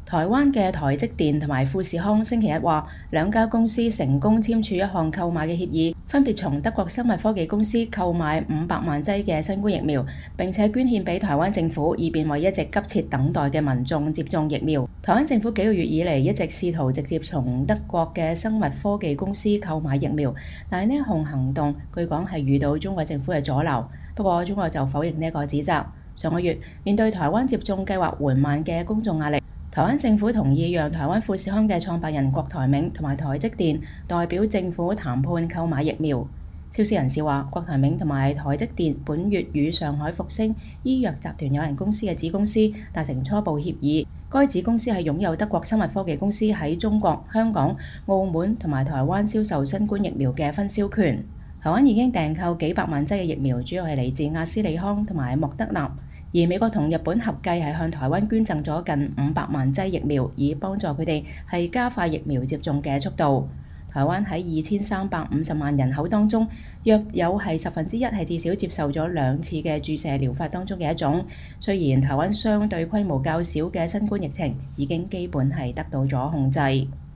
台灣嘅台積電同埋富士康星期一話，兩家公司成功簽署一項購買嘅協議，分別從德國生物科技公司購買500萬劑嘅新冠疫苗，並且捐獻俾台灣政府，以便為一直急切等待嘅民眾接種疫苗。台灣政府幾個月以嚟一直試圖直接從德國嘅生物科技公司購買疫苗，但係呢一項行動據講係遇到中國政府嘅阻撓。不過中國就否認呢一個指責。上個月面對台灣接種計劃緩慢嘅公眾壓力，台灣政府同意讓台灣富士康嘅創辦人郭台銘同埋台積電代表政府談判購買疫苗。消息人士話，郭台銘同埋台積電本月與上海復星醫藥集團有限公司嘅子公司達成初步協議，該子公司係擁有德國生物科技公司喺中國、香港、澳門同埋台灣銷售新冠疫苗嘅分銷權。台灣已經訂購幾百萬劑嘅疫苗，主要係嚟自阿斯利康同埋莫德納。而美國同日本合計係向台灣捐贈咗近500萬劑疫苗，以幫助佢哋係加快疫苗接種嘅速度。台灣喺2350萬人口當中，約有係1/10係至少接受咗2次嘅注射療法當中嘅一種。雖然台灣相對規模較小嘅新冠疫情已經基本係得到咗控制。